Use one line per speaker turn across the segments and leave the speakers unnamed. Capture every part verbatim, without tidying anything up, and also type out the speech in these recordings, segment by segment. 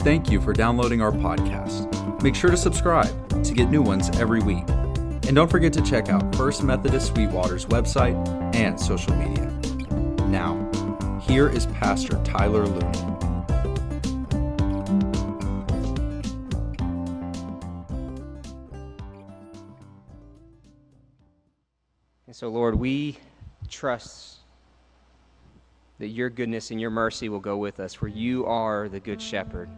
Thank you for downloading our podcast. Make sure to subscribe to get new ones every week. And don't forget to check out First Methodist Sweetwater's website and social media. Now, here is Pastor Tyler Looney.
And so, Lord, we trust that your goodness and your mercy will go with us, for you are the good shepherd.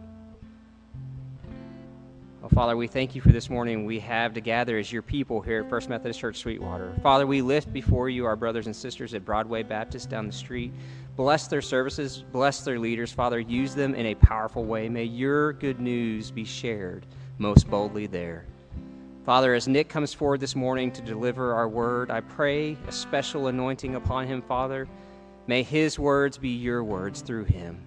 Well, Father, we thank you for this morning we have to gather as your people here at First Methodist Church Sweetwater. Father, we lift before you our brothers and sisters at Broadway Baptist down the street. Bless their services, bless their leaders. Father, use them in a powerful way. May your good news be shared most boldly there. Father, as Nick comes forward this morning to deliver our word, I pray a special anointing upon him, Father. May his words be your words through him.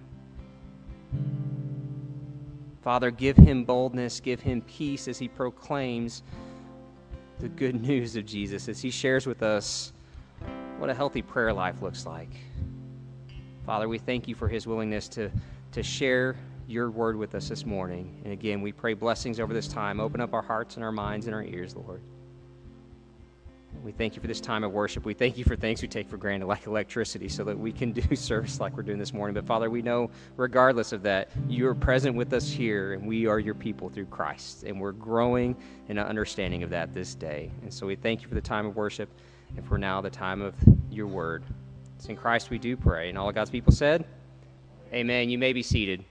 Father, give him boldness, give him peace as he proclaims the good news of Jesus, as he shares with us what a healthy prayer life looks like. Father, we thank you for his willingness to, to share your word with us this morning. And again, we pray blessings over this time. Open up our hearts and our minds and our ears, Lord. We thank you for this time of worship. We thank you for things we take for granted, like electricity, so that we can do service like we're doing this morning. But Father, we know, regardless of that, you are present with us here, and we are your people through Christ. And we're growing in an understanding of that this day. And so we thank you for the time of worship, and for now, the time of your word. It's in Christ we do pray. And all of God's people said, amen. You may be seated.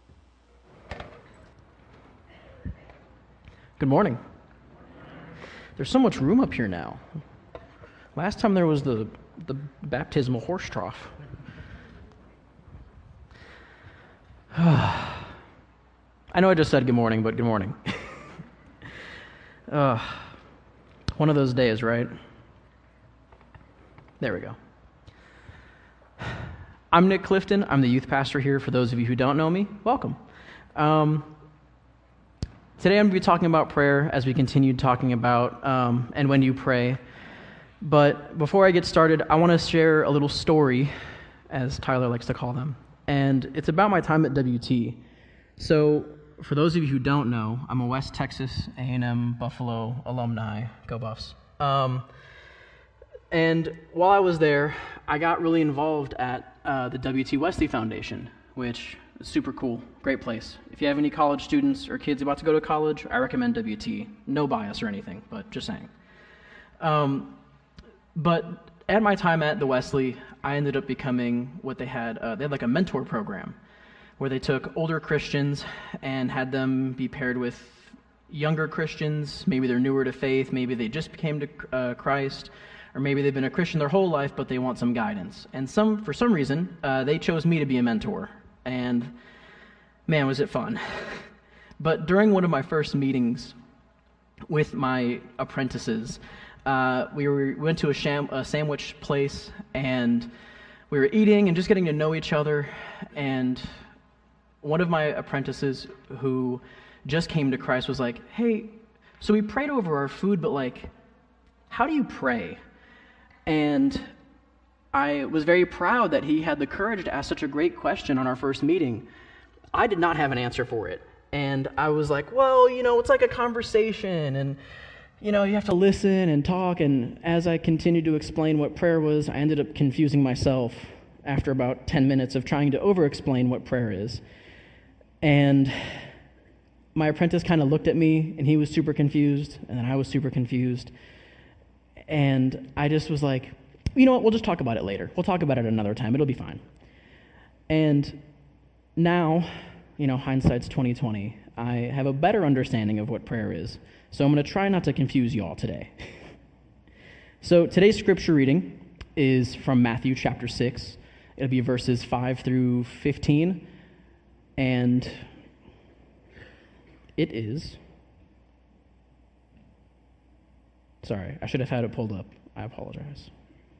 Good morning. There's so much room up here now. Last time there was the, the baptismal horse trough. I know I just said good morning, but good morning. uh, one of those days, right? There we go. I'm Nick Clifton. I'm the youth pastor here. For those of you who don't know me, welcome. Um, Today I'm going to be talking about prayer as we continue talking about um, and when you pray. But before I get started, I want to share a little story, as Tyler likes to call them. And it's about my time at W T. So for those of you who don't know, I'm a West Texas A and M Buffalo alumni. Go Buffs. Um, and while I was there, I got really involved at uh, the W T Wesley Foundation, which is super cool, great place. If you have any college students or kids about to go to college, I recommend W T. No bias or anything, but just saying. Um, but at my time at the Wesley, I ended up becoming what they had. Uh, they had like a mentor program where they took older Christians and had them be paired with younger Christians. Maybe they're newer to faith, maybe they just came to uh, Christ, or maybe they've been a Christian their whole life, but they want some guidance. And some, for some reason, uh, they chose me to be a mentor. And man, was it fun. But during one of my first meetings with my apprentices, uh, we, were, we went to a, sham, a sandwich place, and we were eating and just getting to know each other. And one of my apprentices who just came to Christ was like, hey, so we prayed over our food, but like, how do you pray? And I was very proud that he had the courage to ask such a great question on our first meeting. I did not have an answer for it. And I was like, well, you know, it's like a conversation, and, you know, you have to listen and talk. And as I continued to explain what prayer was, I ended up confusing myself after about ten minutes of trying to over-explain what prayer is. And my apprentice kind of looked at me, and he was super confused, and then I was super confused. And I just was like, you know what, we'll just talk about it later. We'll talk about it another time. It'll be fine. And now, you know, hindsight's twenty twenty. I have a better understanding of what prayer is. So I'm going to try not to confuse y'all today. So today's scripture reading is from Matthew chapter six. It'll be verses five through fifteen. And it is... Sorry, I should have had it pulled up. I apologize.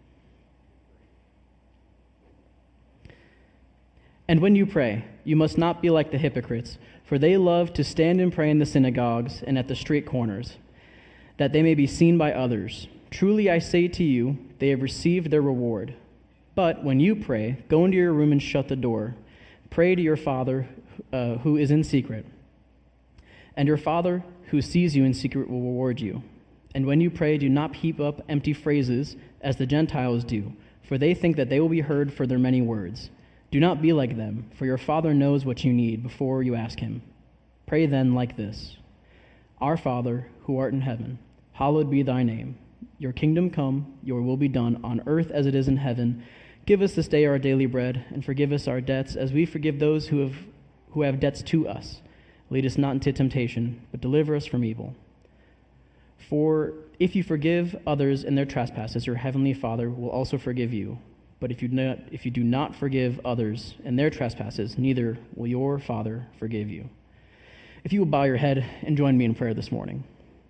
And when you pray, you must not be like the hypocrites, for they love to stand and pray in the synagogues and at the street corners, that they may be seen by others. Truly I say to you, they have received their reward. But when you pray, go into your room and shut the door. Pray to your Father uh, who is in secret. And your Father who sees you in secret will reward you. And when you pray, do not heap up empty phrases as the Gentiles do, for they think that they will be heard for their many words. Do not be like them, for your Father knows what you need before you ask him. Pray then like this: Our Father, who art in heaven, hallowed be thy name. Your kingdom come, your will be done, on earth as it is in heaven. Give us this day our daily bread, and forgive us our debts, as we forgive those who have who have debts to us. Lead us not into temptation, but deliver us from evil. For if you forgive others in their trespasses, your heavenly Father will also forgive you. But if you not, if you do not forgive others in their trespasses, neither will your Father forgive you. If you will bow your head and join me in prayer this morning.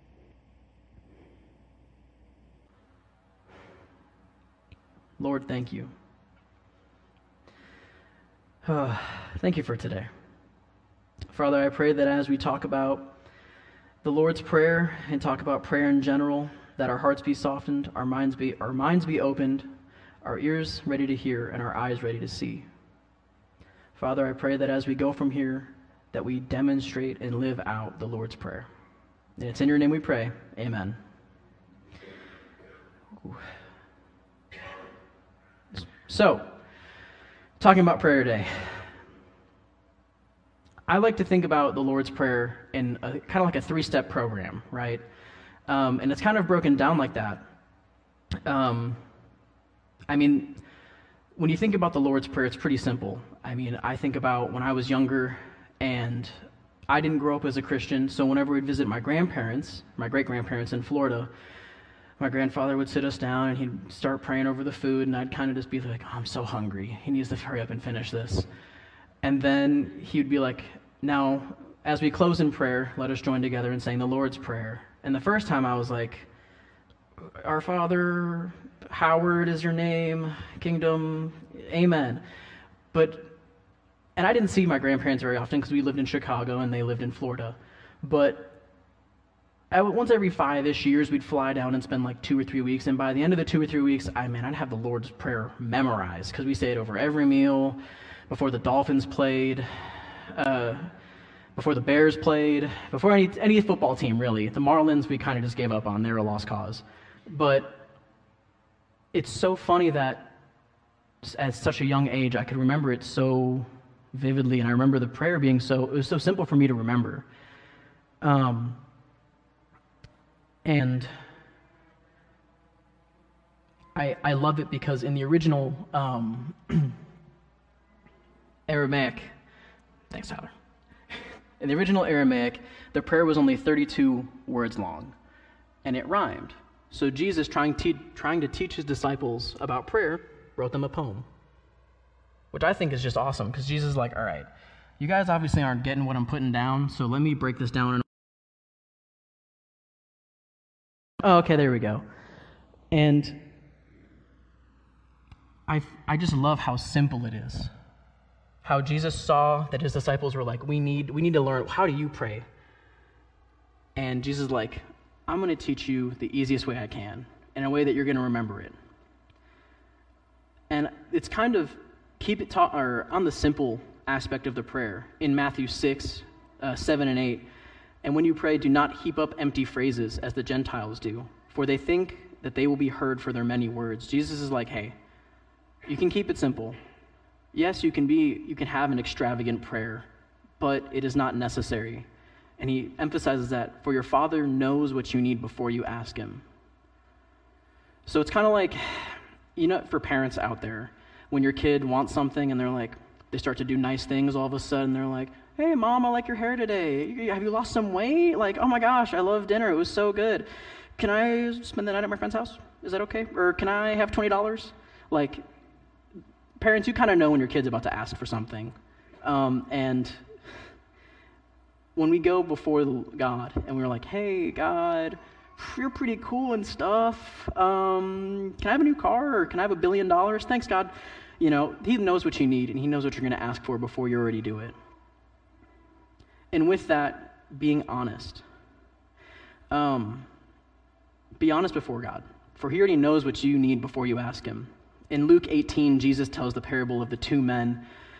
Lord, thank you. Uh, thank you for today. Father, I pray that as we talk about the Lord's Prayer and talk about prayer in general, that our hearts be softened, our minds be our minds be opened, our ears ready to hear, and our eyes ready to see. Father, I pray that as we go from here, that we demonstrate and live out the Lord's Prayer. And it's in your name we pray. Amen. So, talking about prayer today. I like to think about the Lord's Prayer in a, kind of like a three-step program, right? Um, and it's kind of broken down like that. Um, I mean, when you think about the Lord's Prayer, it's pretty simple. I mean, I think about when I was younger, and I didn't grow up as a Christian, so whenever we'd visit my grandparents, my great-grandparents in Florida, my grandfather would sit us down, and he'd start praying over the food, and I'd kind of just be like, oh, I'm so hungry. He needs to hurry up and finish this. And then he would be like, now, as we close in prayer, let us join together in saying the Lord's Prayer. And the first time I was like, Our Father, Howard is your name, kingdom, amen. But, and I didn't see my grandparents very often because we lived in Chicago and they lived in Florida. But once every five-ish years, we'd fly down and spend like two or three weeks. And by the end of the two or three weeks, I mean, I'd have the Lord's Prayer memorized because we say it over every meal, before the Dolphins played, uh, before the Bears played, before any any football team, really. The Marlins, we kind of just gave up on. They're a lost cause. But it's so funny that at such a young age, I could remember it so vividly, and I remember the prayer being so, it was so simple for me to remember. Um, and I I love it because in the original um, Aramaic, thanks, Tyler. In the original Aramaic, the prayer was only thirty-two words long, and it rhymed. So Jesus, trying, te- trying to teach his disciples about prayer, wrote them a poem, which I think is just awesome, because Jesus is like, all right, you guys obviously aren't getting what I'm putting down, so let me break this down. In- oh, okay, there we go. And I I just love how simple it is. How Jesus saw that his disciples were like, we need we need to learn, how do you pray? And Jesus is like, I'm going to teach you the easiest way I can, in a way that you're going to remember it. And it's kind of, keep it ta- or on the simple aspect of the prayer. In Matthew six, uh, seven and eight, and when you pray, do not heap up empty phrases as the Gentiles do, for they think that they will be heard for their many words. Jesus is like, hey, you can keep it simple. Yes, you can be, you can have an extravagant prayer, but it is not necessary. And he emphasizes that, for your Father knows what you need before you ask him. So it's kind of like, you know, for parents out there, when your kid wants something and they're like, they start to do nice things all of a sudden, they're like, hey, Mom, I like your hair today. Have you lost some weight? Like, oh my gosh, I love dinner. It was so good. Can I spend the night at my friend's house? Is that okay? Or can I have twenty dollars? Like, parents, you kind of know when your kid's about to ask for something. Um, and when we go before God and we're like, hey, God, you're pretty cool and stuff. Um, can I have a new car, or can I have a billion dollars? Thanks, God. You know, he knows what you need, and he knows what you're going to ask for before you already do it. And with that, being honest. Um, be honest before God, for he already knows what you need before you ask him. In Luke eighteen, Jesus tells the parable of the two men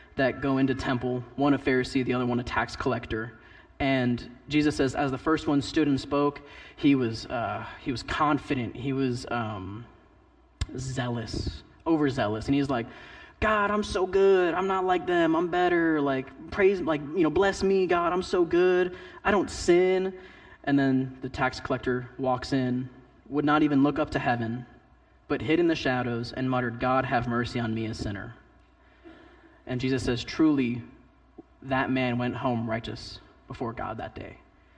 that go into temple, one a Pharisee, the other one a tax collector. And Jesus says, as the first one stood and spoke, he was uh, he was confident, he was um, zealous, overzealous, and he's like, God, I'm so good. I'm not like them. I'm better. Like, praise, like, you know, bless me, God. I'm so good. I don't sin. And then the tax collector walks in, would not even look up to heaven, but hid in the shadows and muttered, God, have mercy on me, a sinner. And Jesus says, truly, that man went home righteous before God that day.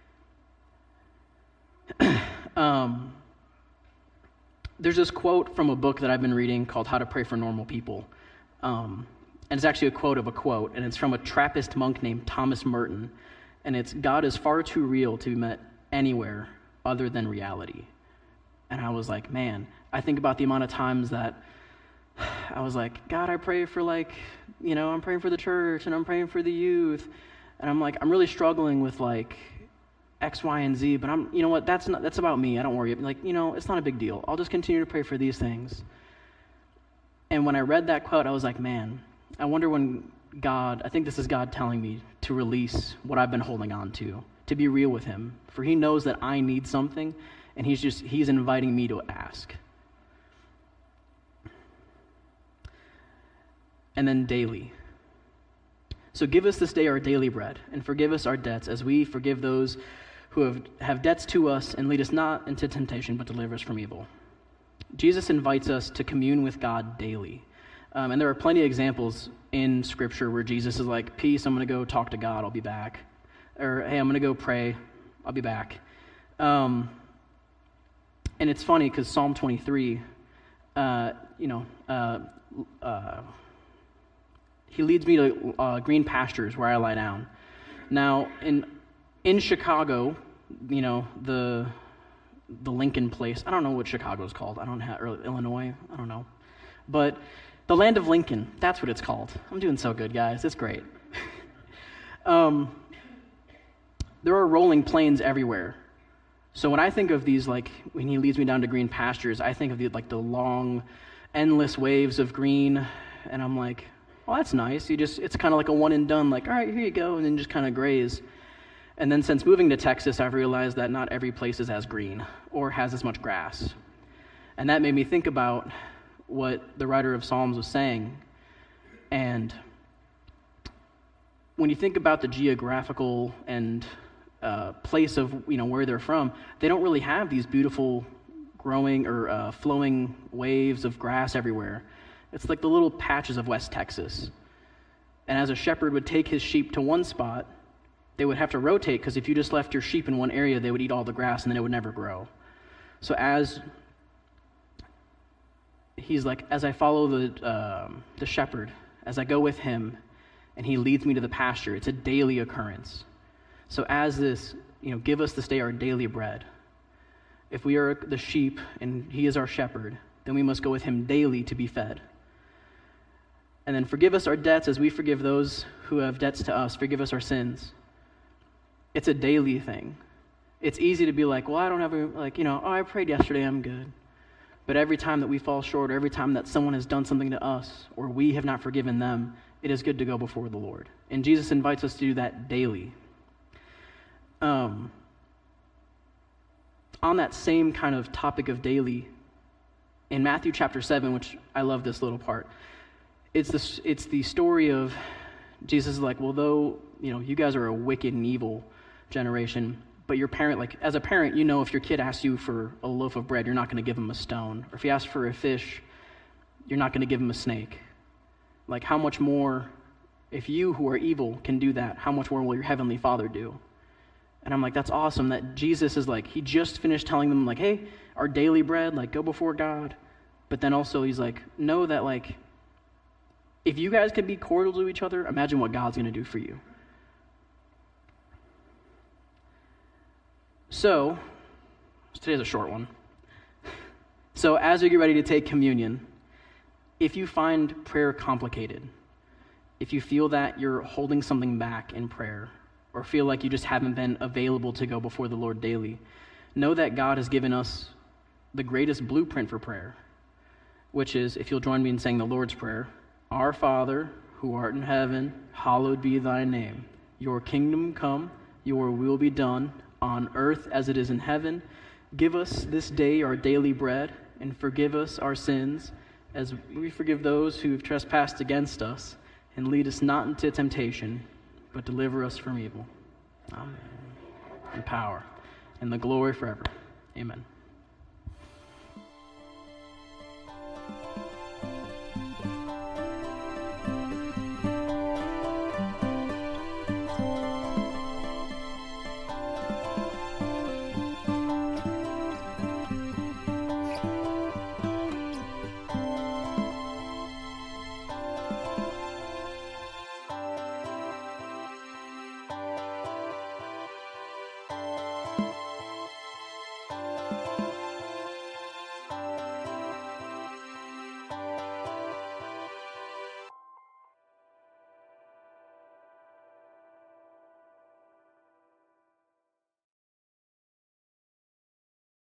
um, there's this quote from a book that I've been reading called How to Pray for Normal People. Um, and it's actually a quote of a quote, and it's from a Trappist monk named Thomas Merton. And it's, God is far too real to be met anywhere other than reality. And I was like, man, I think about the amount of times that I was like, God, I pray for like, you know, I'm praying for the church and I'm praying for the youth. And I'm like, I'm really struggling with like X, Y, and Z, but I'm, you know what, that's not, that's about me. I don't worry. Like, you know, it's not a big deal. I'll just continue to pray for these things. And when I read that quote, I was like, man, I wonder when God, I think this is God telling me to release what I've been holding on to, to be real with him. For he knows that I need something, and he's just, he's inviting me to ask. And then daily. So give us this day our daily bread, and forgive us our debts as we forgive those who have, have debts to us, and lead us not into temptation, but deliver us from evil. Jesus invites us to commune with God daily. Um, and there are plenty of examples in Scripture where Jesus is like, peace, I'm going to go talk to God, I'll be back. Or, hey, I'm going to go pray, I'll be back. Um, and it's funny because Psalm twenty-three, uh, you know, uh, uh, he leads me to uh, green pastures where I lie down. Now, in in Chicago, you know, the... the Lincoln place. I don't know what Chicago's called. I don't have, or Illinois. I don't know. But the land of Lincoln, that's what it's called. I'm doing so good, guys. It's great. um, there are rolling plains everywhere. So when I think of these, like, when he leads me down to green pastures, I think of the, like, the long, endless waves of green, and I'm like, well, that's nice. You just, it's kind of like a one and done, like, all right, here you go, and then just kind of graze. And then since moving to Texas, I've realized that not every place is as green or has as much grass. And that made me think about what the writer of Psalms was saying. And when you think about the geographical and uh, place of, you know, where they're from, they don't really have these beautiful growing or uh, flowing waves of grass everywhere. It's like the little patches of West Texas. And as a shepherd would take his sheep to one spot, they would have to rotate, because if you just left your sheep in one area, they would eat all the grass and then it would never grow. So as he's like, as I follow the um, the shepherd, as I go with him, and he leads me to the pasture, it's a daily occurrence. So as this, you know, give us this day our daily bread. If we are the sheep and he is our shepherd, then we must go with him daily to be fed. And then forgive us our debts as we forgive those who have debts to us. Forgive us our sins. It's a daily thing. It's easy to be like, well, I don't have a, like, you know, oh, I prayed yesterday, I'm good. But every time that we fall short, or every time that someone has done something to us, or we have not forgiven them, it is good to go before the Lord. And Jesus invites us to do that daily. Um, on that same kind of topic of daily, in Matthew chapter seven, which I love this little part, it's the, it's the story of Jesus is like, well, though, you know, you guys are a wicked and evil generation, but your parent, like, as a parent, you know, if your kid asks you for a loaf of bread, you're not going to give him a stone. Or if he asks for a fish, you're not going to give him a snake. Like, how much more, if you who are evil can do that, how much more will your heavenly Father do? And I'm like, that's awesome that Jesus is like, he just finished telling them, like, hey, our daily bread, like, go before God. But then also he's like, know that, like, if you guys can be cordial to each other, imagine what God's going to do for you. So, today's a short one. So as we get ready to take communion, if you find prayer complicated, if you feel that you're holding something back in prayer, or feel like you just haven't been available to go before the Lord daily, know that God has given us the greatest blueprint for prayer, which is, if you'll join me in saying the Lord's Prayer, Our Father, who art in heaven, hallowed be thy name. Your kingdom come, your will be done, on earth as it is in heaven. Give us this day our daily bread, and forgive us our sins, as we forgive those who have trespassed against us. And lead us not into temptation, but deliver us from evil. Amen. And power, and the glory forever. Amen.